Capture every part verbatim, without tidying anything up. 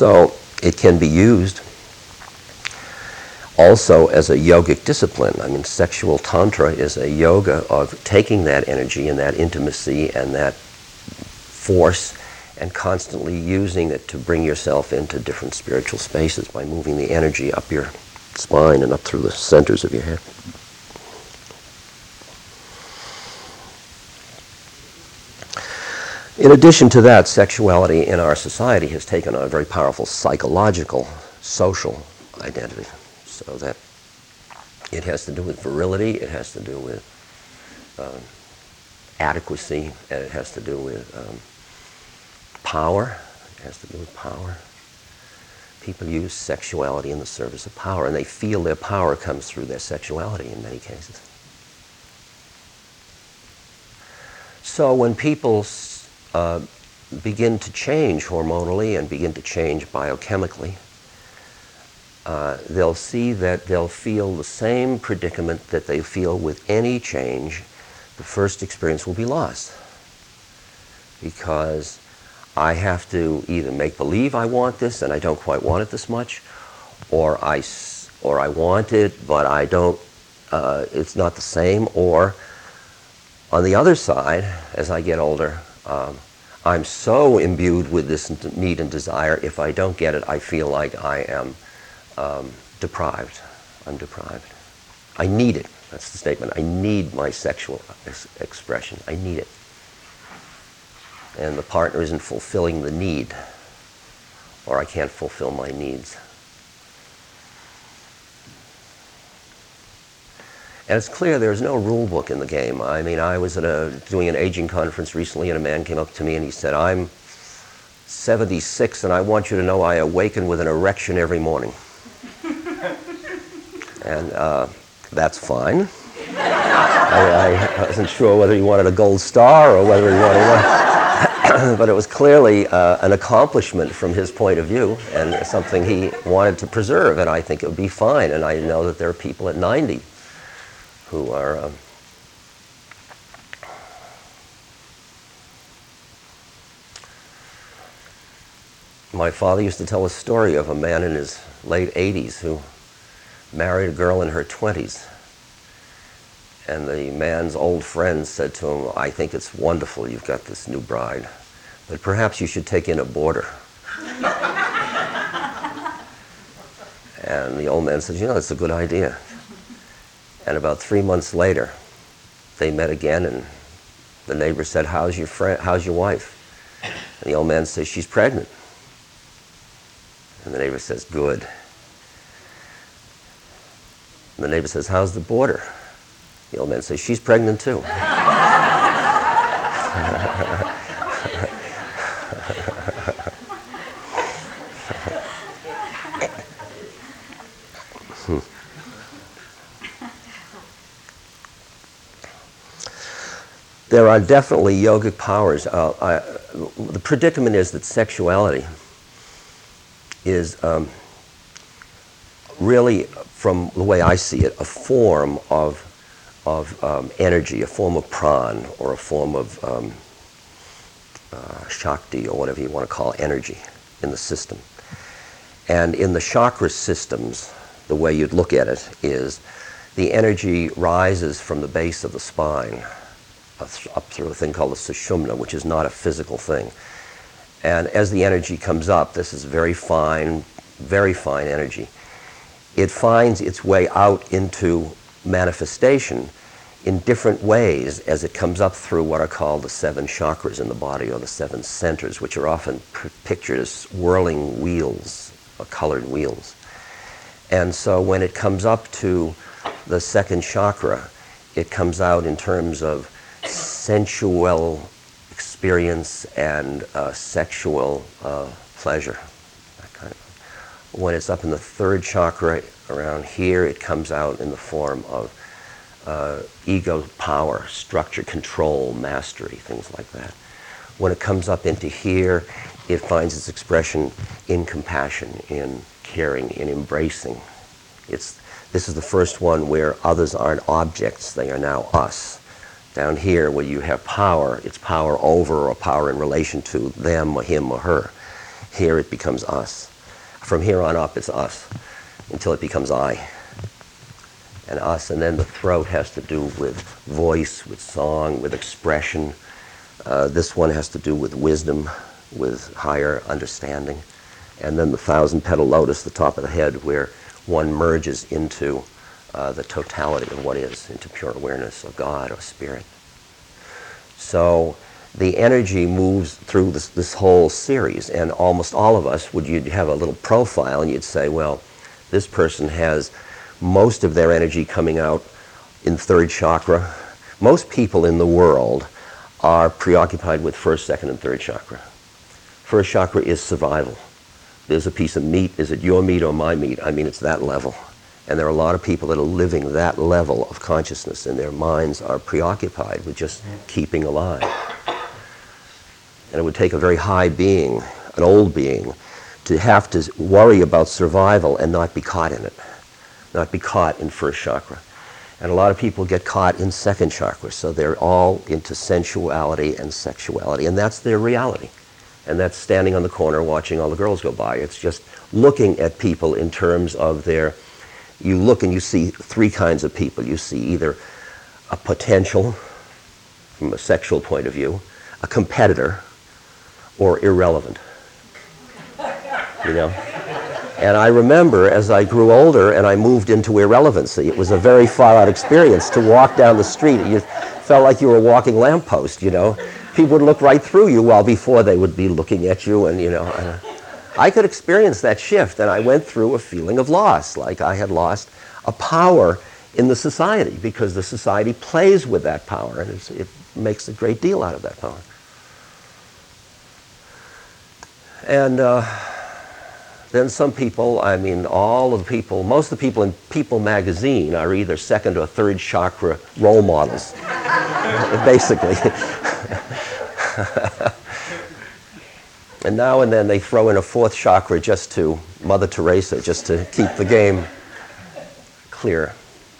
So it can be used also as a yogic discipline. I mean, sexual tantra is a yoga of taking that energy and that intimacy and that force and constantly using it to bring yourself into different spiritual spaces by moving the energy up your spine and up through the centers of your head. In addition to that, sexuality in our society has taken on a very powerful psychological, social identity. So that it has to do with virility, it has to do with um, adequacy, and it has to do with um, power. It has to do with power. People use sexuality in the service of power, and they feel their power comes through their sexuality in many cases. So when people uh, begin to change hormonally and begin to change biochemically, uh, they'll see that they'll feel the same predicament that they feel with any change. The first experience will be lost, because I have to either make believe I want this and I don't quite want it this much, or I, or I want it but I don't, uh, it's not the same, or on the other side, as I get older, um, I'm so imbued with this need and desire, if I don't get it, I feel like I am um, deprived. I'm deprived. I need it. That's the statement. I need my sexual ex expression. I need it. And the partner isn't fulfilling the need, or I can't fulfill my needs. And it's clear there's no rule book in the game. I mean, I was at a, doing an aging conference recently, and a man came up to me and he said, I'm seventy-six and I want you to know I awaken with an erection every morning. And uh, that's fine. I, I wasn't sure whether he wanted a gold star or whether he wanted one. But it was clearly uh, an accomplishment from his point of view, and something he wanted to preserve, and I think it would be fine. And I know that there are people at ninety who are um, my father used to tell a story of a man in his late eighties who married a girl in her twenties. And the man's old friend said to him, I think it's wonderful you've got this new bride, but perhaps you should take in a boarder. And the old man said, you know, that's a good idea. And about three months later, they met again, and the neighbor said, how's your friend, how's your wife? And the old man says, she's pregnant. And the neighbor says, good. And the neighbor says, how's the boarder? The old man says, she's pregnant too. There are definitely yogic powers. Uh, I, the predicament is that sexuality is um, really, from the way I see it, a form of, of um, energy, a form of pran, or a form of um, uh, shakti, or whatever you want to call energy in the system. And in the chakra systems, the way you'd look at it is the energy rises from the base of the spine up through a thing called the sushumna, which is not a physical thing. And as the energy comes up, this is very fine, very fine energy. It finds its way out into manifestation in different ways as it comes up through what are called the seven chakras in the body, or the seven centers, which are often pictured as whirling wheels, or colored wheels. And so when it comes up to the second chakra, it comes out in terms of sensual experience and uh, sexual uh, pleasure. That kind of. When it's up in the third chakra, around here, it comes out in the form of uh, ego power, structure, control, mastery, things like that. When it comes up into here, it finds its expression in compassion, in caring, in embracing. It's, this is the first one where others aren't objects, they are now us. Down here, where you have power, it's power over or power in relation to them or him or her. Here it becomes us. From here on up, it's us, until it becomes I. And us, and then the throat has to do with voice, with song, with expression. Uh, this one has to do with wisdom, with higher understanding. And then the thousand petal lotus, the top of the head, where one merges into uh, the totality of what is, into pure awareness of God or spirit. So the energy moves through this, this whole series, and almost all of us, would you'd have a little profile, and you'd say, well, this person has most of their energy coming out in third chakra. Most people in the world are preoccupied with first, second, and third chakra. First chakra is survival. There's a piece of meat. Is it your meat or my meat? I mean, it's that level. And there are a lot of people that are living that level of consciousness, and their minds are preoccupied with just keeping alive. And it would take a very high being, an old being, to have to worry about survival and not be caught in it, not be caught in first chakra. And a lot of people get caught in second chakra, so they're all into sensuality and sexuality, and that's their reality. And that's standing on the corner watching all the girls go by. It's just looking at people in terms of their, you look and you see three kinds of people. You see either a potential, from a sexual point of view, a competitor, or irrelevant. You know? And I remember as I grew older and I moved into irrelevancy, it was a very far out experience to walk down the street. You felt like you were a walking lamppost, you know. People would look right through you, while before they would be looking at you, and you know. Uh, I could experience that shift, and I went through a feeling of loss, like I had lost a power in the society, because the society plays with that power, and it's, it makes a great deal out of that power. And uh, then some people, I mean, all of the people, most of the people in People magazine are either second or third chakra role models, basically. And now and then they throw in a fourth chakra just to Mother Teresa, just to keep the game clear.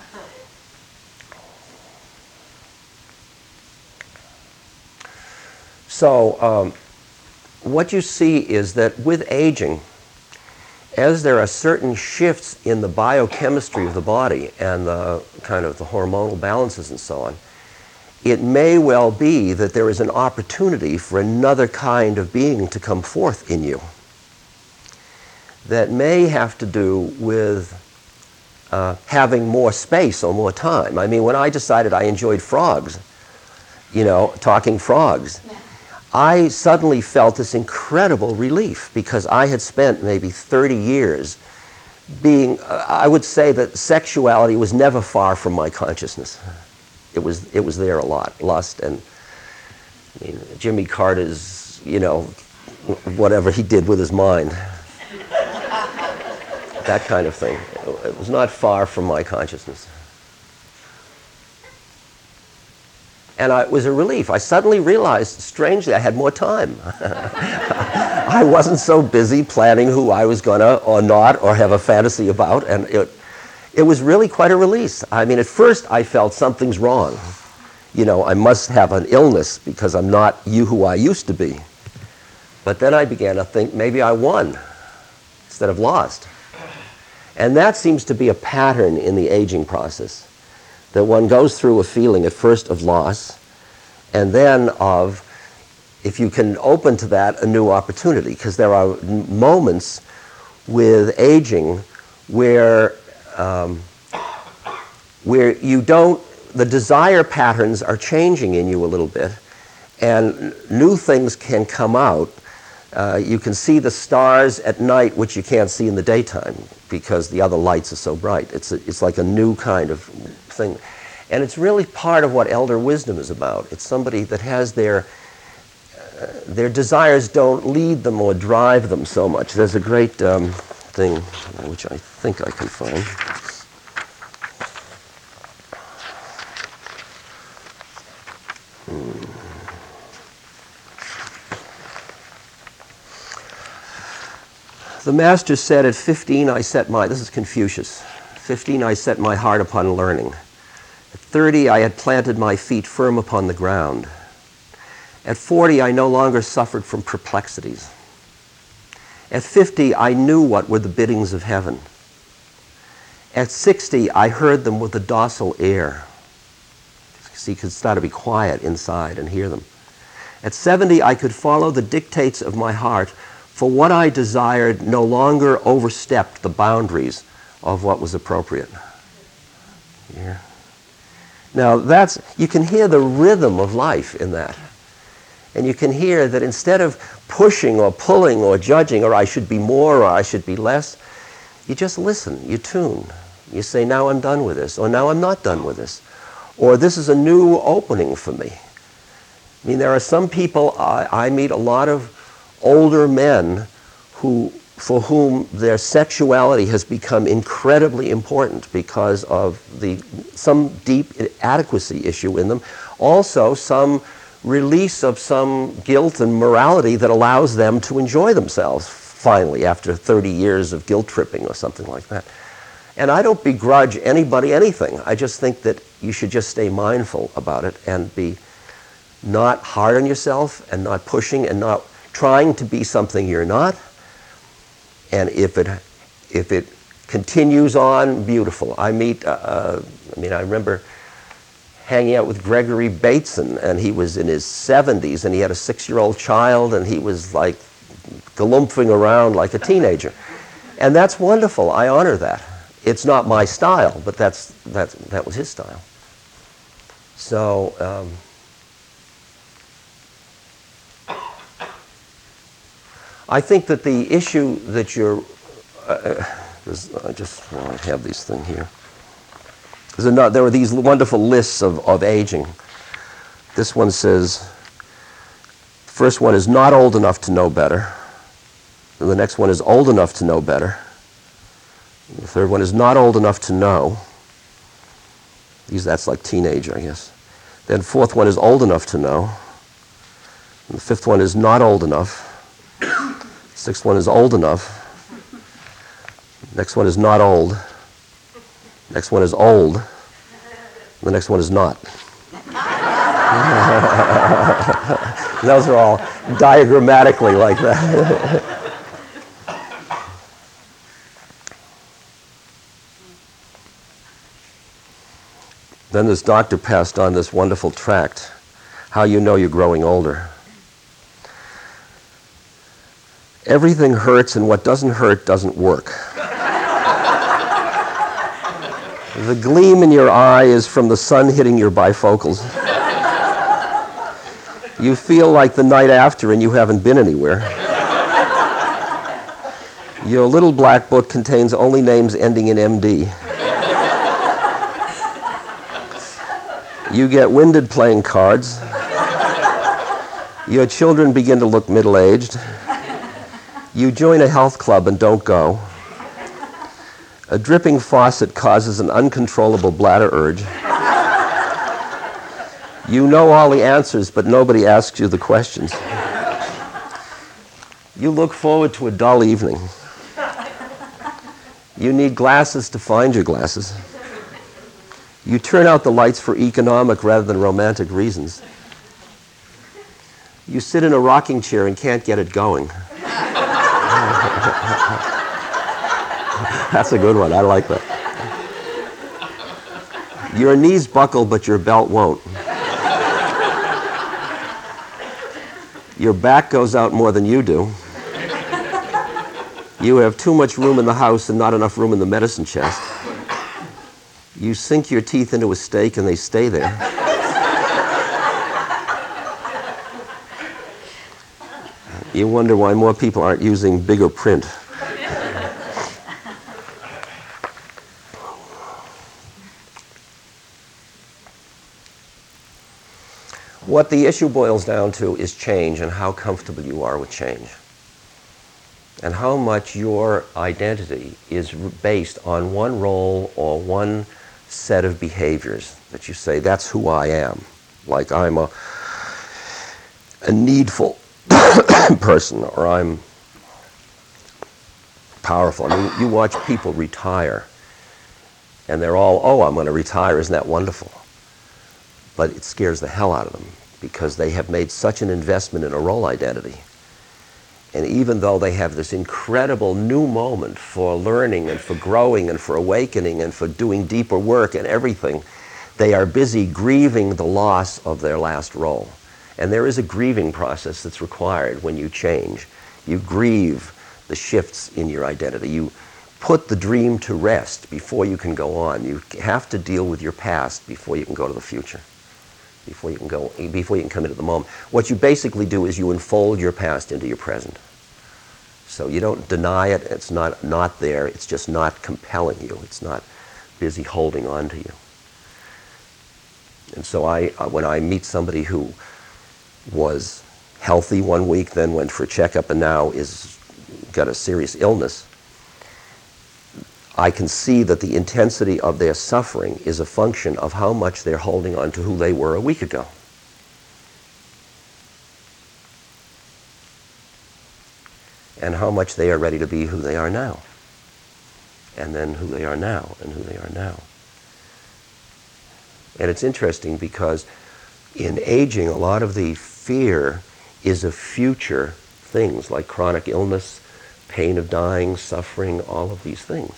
So um, what you see is that with aging, as there are certain shifts in the biochemistry of the body and the kind of the hormonal balances and so on, it may well be that there is an opportunity for another kind of being to come forth in you that may have to do with uh, having more space or more time. I mean, when I decided I enjoyed frogs, you know, talking frogs, I suddenly felt this incredible relief, because I had spent maybe thirty years being, uh, I would say that sexuality was never far from my consciousness. It was, it was there a lot, lust, and I mean, Jimmy Carter's, you know, whatever he did with his mind, that kind of thing. It was not far from my consciousness. And I, it was a relief. I suddenly realized, strangely, I had more time. I wasn't so busy planning who I was gonna or not, or have a fantasy about, and it, it was really quite a release. I mean, at first I felt something's wrong. You know, I must have an illness because I'm not you who I used to be. But then I began to think maybe I won instead of lost. And that seems to be a pattern in the aging process, that one goes through a feeling at first of loss, and then of, if you can open to that, a new opportunity, because there are n- moments with aging where um, where you don't, the desire patterns are changing in you a little bit, and n- new things can come out. Uh, you can see the stars at night, which you can't see in the daytime, because the other lights are so bright. It's, a, it's like a new kind of thing. And it's really part of what elder wisdom is about. It's somebody that has their, uh, their desires don't lead them or drive them so much. There's a great um, thing, which I think I can find. Hmm. The master said, at fifteen I set my, this is Confucius, fifteen I set my heart upon learning. At thirty I had planted my feet firm upon the ground. At forty I no longer suffered from perplexities. At fifty, I knew what were the biddings of heaven. At sixty, I heard them with a docile ear. So you could start to be quiet inside and hear them. At seventy, I could follow the dictates of my heart, for what I desired no longer overstepped the boundaries of what was appropriate. Yeah. Now that's, you can hear the rhythm of life in that. And you can hear that instead of pushing or pulling or judging, or I should be more or I should be less, you just listen, you tune. You say, now I'm done with this, or now I'm not done with this, or this is a new opening for me. I mean, there are some people, I, I meet a lot of older men who, for whom their sexuality has become incredibly important because of the, some deep inadequacy issue in them. Also, some release of some guilt and morality that allows them to enjoy themselves finally after thirty years of guilt tripping or something like that. And I don't begrudge anybody anything. I just think that you should just stay mindful about it and be not hard on yourself and not pushing and not trying to be something you're not. And if it, if it continues on, beautiful. I meet, uh, I mean, I remember hanging out with Gregory Bateson, and he was in his seventies, and he had a six-year-old child, and he was like galumphing around like a teenager. And that's wonderful. I honor that. It's not my style, but that's, that's, that was his style. So, um, I think that the issue that you're, uh, I just want to have these things here. Another, there were these wonderful lists of, of aging. This one says, first one is not old enough to know better. And the next one is old enough to know better. And the third one is not old enough to know. These, that's like teenager, I guess. Then fourth one is old enough to know. And the fifth one is not old enough. Sixth one is old enough. Next one is not old. Next one is old. The next one is not. Those are all diagrammatically like that. Then this doctor passed on this wonderful tract, How You Know You're Growing Older. Everything hurts, and what doesn't hurt doesn't work. The gleam in your eye is from the sun hitting your bifocals. You feel like the night after and you haven't been anywhere. Your little black book contains only names ending in M D. You get winded playing cards. Your children begin to look middle-aged. You join a health club and don't go. A dripping faucet causes an uncontrollable bladder urge. You know all the answers, but nobody asks you the questions. You look forward to a dull evening. You need glasses to find your glasses. You turn out the lights for economic rather than romantic reasons. You sit in a rocking chair and can't get it going. That's a good one. I like that. Your knees buckle, but your belt won't. Your back goes out more than you do. You have too much room in the house and not enough room in the medicine chest. You sink your teeth into a steak and they stay there. You wonder why more people aren't using bigger print. What the issue boils down to is change and how comfortable you are with change. And how much your identity is based on one role or one set of behaviors that you say, that's who I am. Like I'm a, a needful person, or I'm powerful. I mean, you watch people retire and they're all, oh, I'm going to retire, isn't that wonderful? But it scares the hell out of them because they have made such an investment in a role identity. And even though they have this incredible new moment for learning and for growing and for awakening and for doing deeper work and everything, they are busy grieving the loss of their last role. And there is a grieving process that's required when you change. You grieve the shifts in your identity. You put the dream to rest before you can go on. You have to deal with your past before you can go to the future. Before you can go, before you can come into the moment. What you basically do is you unfold your past into your present. So you don't deny it, it's not not there, it's just not compelling you. It's not busy holding on to you. And so I, when I meet somebody who was healthy one week, then went for a checkup and now is got a serious illness, I can see that the intensity of their suffering is a function of how much they're holding on to who they were a week ago. And how much they are ready to be who they are now. And then who they are now, and who they are now. And it's interesting because in aging, a lot of the fear is of future things like chronic illness, pain of dying, suffering, all of these things.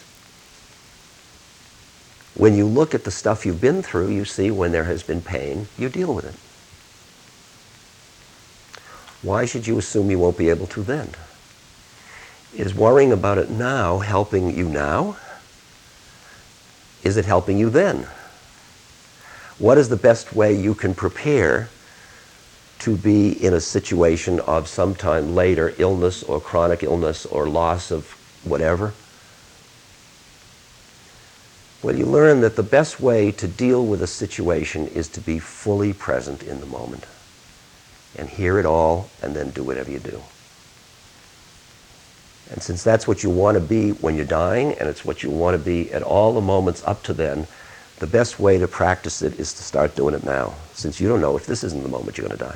When you look at the stuff you've been through, you see when there has been pain, you deal with it. Why should you assume you won't be able to then? Is worrying about it now helping you now? Is it helping you then? What is the best way you can prepare to be in a situation of sometime later illness or chronic illness or loss of whatever? Well, you learn that the best way to deal with a situation is to be fully present in the moment and hear it all and then do whatever you do. And since that's what you want to be when you're dying, and it's what you want to be at all the moments up to then, the best way to practice it is to start doing it now, since you don't know if this isn't the moment you're going to die.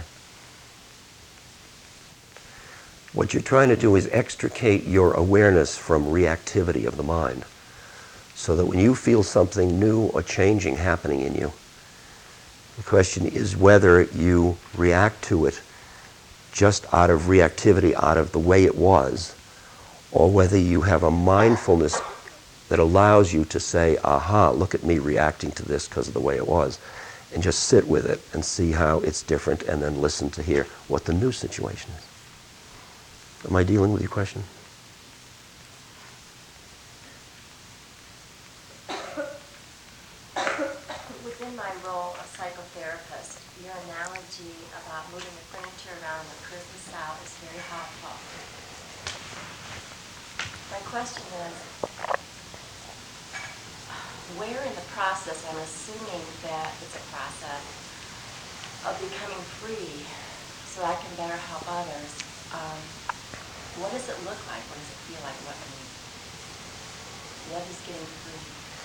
What you're trying to do is extricate your awareness from reactivity of the mind, so that when you feel something new or changing happening in you, the question is whether you react to it just out of reactivity, out of the way it was, or whether you have a mindfulness that allows you to say, aha, look at me reacting to this because of the way it was, and just sit with it and see how it's different, and then listen to hear what the new situation is. Am I dealing with your question? Within my role of psychotherapist, your analogy about moving the furniture around in the person's style is very helpful. My question is, where in the process, I'm assuming that it's a process of becoming free so I can better help others, um, what does it look like? What does it feel like? What, I mean, what is getting free?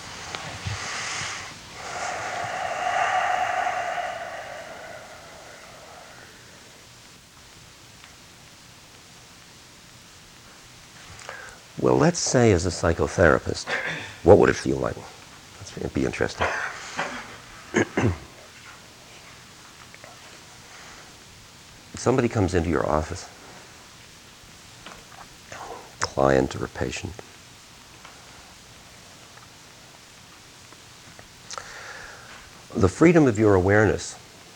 Well, let's say as a psychotherapist, what would it feel like? That'd be interesting. Somebody comes into your office, client or a patient. The freedom of your awareness,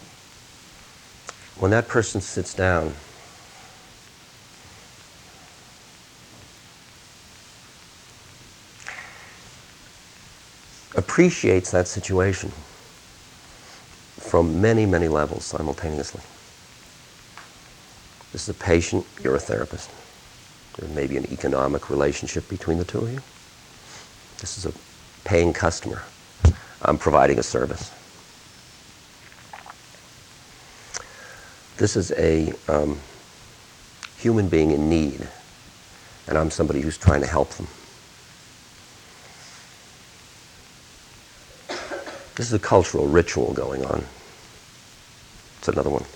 when that person sits down, appreciates that situation from many, many levels simultaneously. This is a patient, you're a therapist. There may be an economic relationship between the two of you. This is a paying customer. I'm providing a service. This is a um, human being in need, and I'm somebody who's trying to help them. This is a cultural ritual going on. It's another one.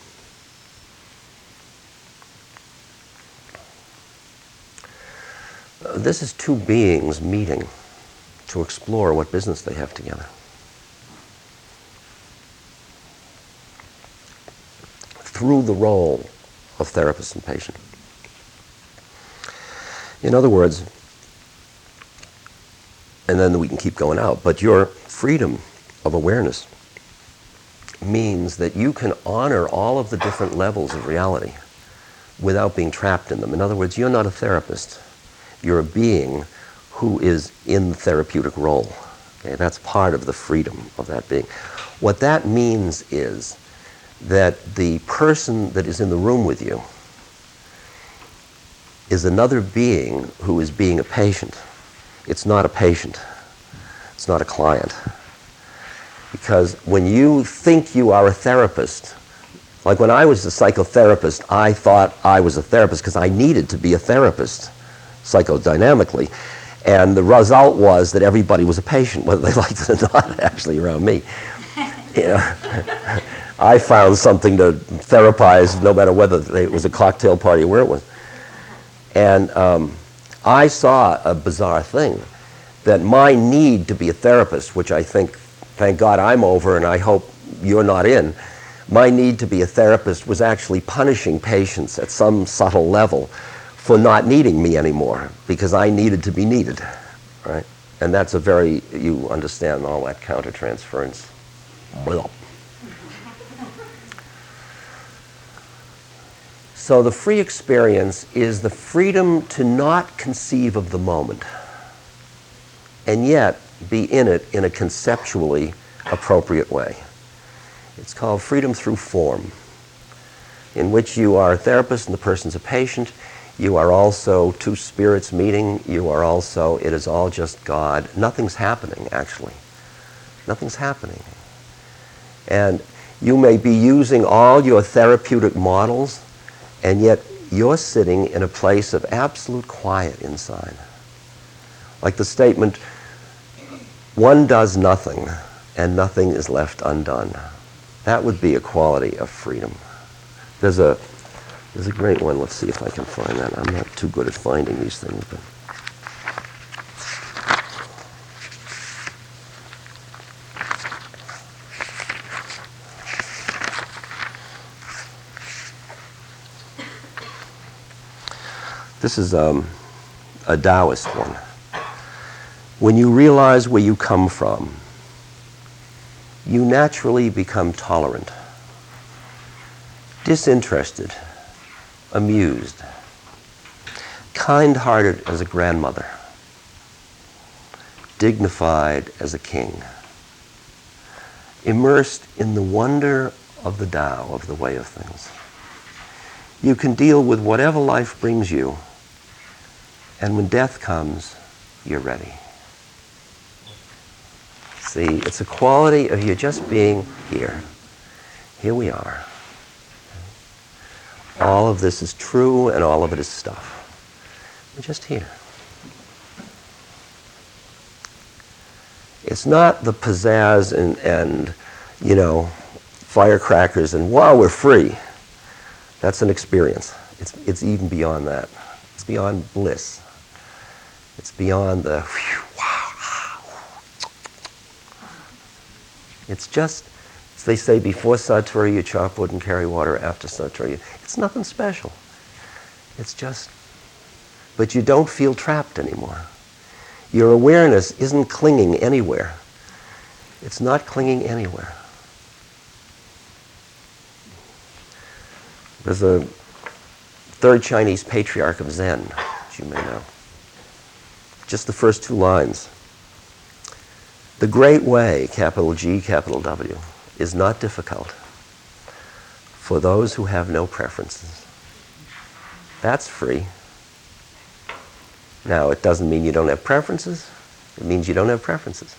Uh, this is two beings meeting to explore what business they have together. Through the role of therapist and patient. In other words, and then we can keep going out, but your freedom of awareness means that you can honor all of the different levels of reality without being trapped in them. In other words, you're not a therapist. You're a being who is in the therapeutic role. Okay? That's part of the freedom of that being. What that means is that the person that is in the room with you is another being who is being a patient. It's not a patient. It's not a client. Because when you think you are a therapist, like when I was a psychotherapist, I thought I was a therapist because I needed to be a therapist psychodynamically. And the result was that everybody was a patient, whether they liked it or not, actually, around me. You know, I found something to therapize no matter whether it was a cocktail party or where it was. And um, I saw a bizarre thing, that my need to be a therapist, which I think, thank God I'm over and I hope you're not in, my need to be a therapist was actually punishing patients at some subtle level for not needing me anymore, because I needed to be needed, right? And that's a very, you understand all that countertransference. Well. So the free experience is the freedom to not conceive of the moment, and yet be in it in a conceptually appropriate way. It's called freedom through form, in which you are a therapist and the person's a patient. You are also two spirits meeting. You are also, it is all just God. Nothing's happening, actually. Nothing's happening. And you may be using all your therapeutic models, and yet you're sitting in a place of absolute quiet inside. Like the statement, one does nothing, and nothing is left undone. That would be a quality of freedom. There's a, there's a great one. Let's see if I can find that. I'm not too good at finding these things, but this is um, a Taoist one. When you realize where you come from, you naturally become tolerant, disinterested, amused, kind-hearted as a grandmother, dignified as a king, immersed in the wonder of the Tao, of the way of things. You can deal with whatever life brings you, and when death comes, you're ready. See, it's a quality of you just being here. Here we are. All of this is true and all of it is stuff. We're just here. It's not the pizzazz and, and you know, firecrackers and wow, we're free. That's an experience. It's, it's even beyond that. It's beyond bliss. It's beyond the whew, wow. It's just, as they say, before Satori you chop wood and carry water, after Satori you, it's nothing special. It's just, but you don't feel trapped anymore. Your awareness isn't clinging anywhere. It's not clinging anywhere. There's a third Chinese patriarch of Zen, as you may know. Just the first two lines. The great way, capital G, capital W, is not difficult for those who have no preferences. That's free. Now, it doesn't mean you don't have preferences. It means you don't have preferences.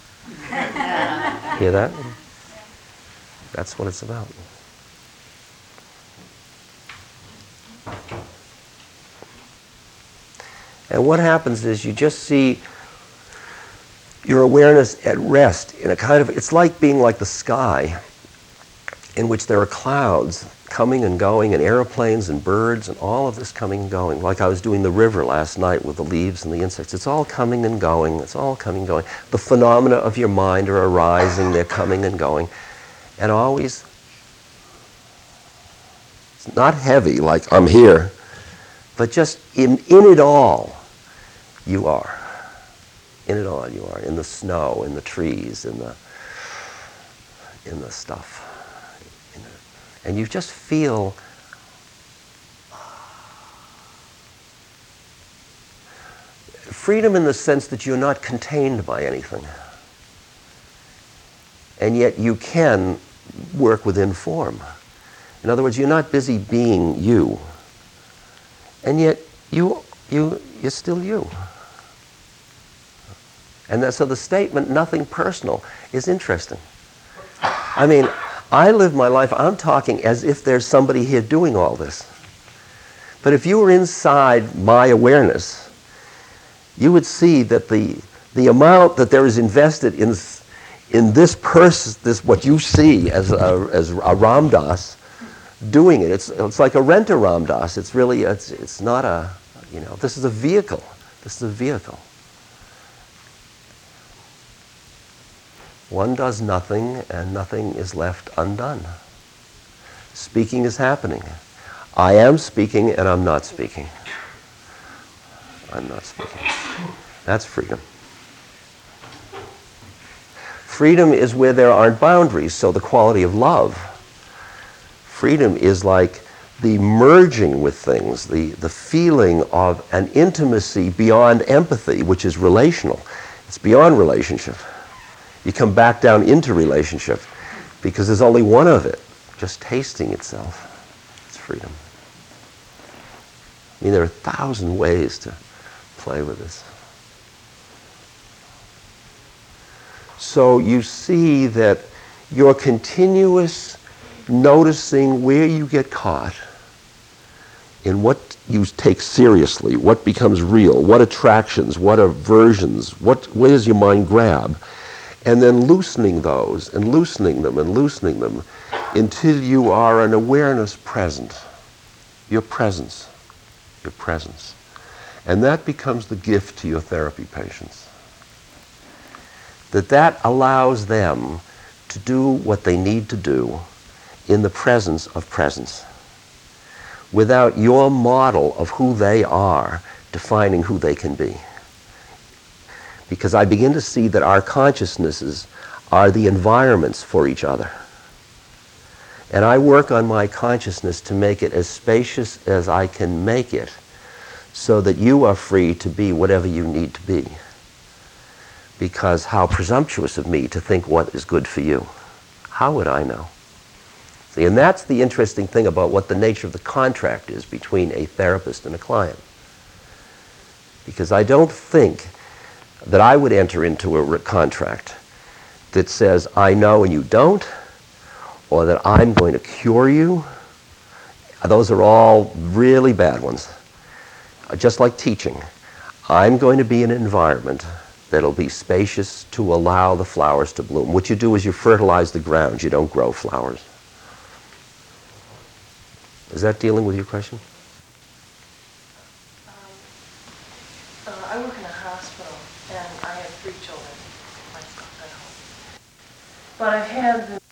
Hear that? That's what it's about. And what happens is you just see your awareness at rest in a kind of, it's like being like the sky in which there are clouds coming and going and airplanes and birds and all of this coming and going. Like I was doing the river last night with the leaves and the insects. It's all coming and going. It's all coming and going. The phenomena of your mind are arising. They're coming and going. And always, it's not heavy like I'm here. But just in, in it all, you are. In it all, you are. In the snow, in the trees, in the, in the stuff. In the, and you just feel freedom in the sense that you're not contained by anything. And yet you can work within form. In other words, you're not busy being you. And yet you, you, you're still you. And that, so the statement, nothing personal, is interesting. I mean, I live my life, I'm talking as if there's somebody here doing all this. But if you were inside my awareness, you would see that the, the amount that there is invested in, in this person, this what you see as a, as a Ram Dass doing it, it's, it's like a renter Ram Dass. It's really, it's, it's not a, you know, this is a vehicle. This is a vehicle. One does nothing and nothing is left undone. Speaking is happening. I am speaking and I'm not speaking. I'm not speaking. That's freedom. Freedom is where there aren't boundaries, so the quality of love. Freedom is like the merging with things, the, the feeling of an intimacy beyond empathy, which is relational. It's beyond relationship. You come back down into relationship because there's only one of it, just tasting itself. It's freedom. I mean, there are a thousand ways to play with this. So you see that your continuous noticing where you get caught, in what you take seriously, what becomes real, what attractions, what aversions, what, where does your mind grab, and then loosening those and loosening them and loosening them until you are an awareness present, your presence, your presence. And that becomes the gift to your therapy patients. That that allows them to do what they need to do in the presence of presence, without your model of who they are defining who they can be. Because I begin to see that our consciousnesses are the environments for each other. And I work on my consciousness to make it as spacious as I can make it, so that you are free to be whatever you need to be. Because how presumptuous of me to think what is good for you. How would I know? See, and that's the interesting thing about what the nature of the contract is between a therapist and a client. Because I don't think that I would enter into a contract that says, I know and you don't, or that I'm going to cure you. Those are all really bad ones. Just like teaching. I'm going to be in an environment that'll be spacious to allow the flowers to bloom. What you do is you fertilize the ground. You don't grow flowers. Is that dealing with your question? Um, uh, I work in a hospital, and I have three children myself at home. But I've had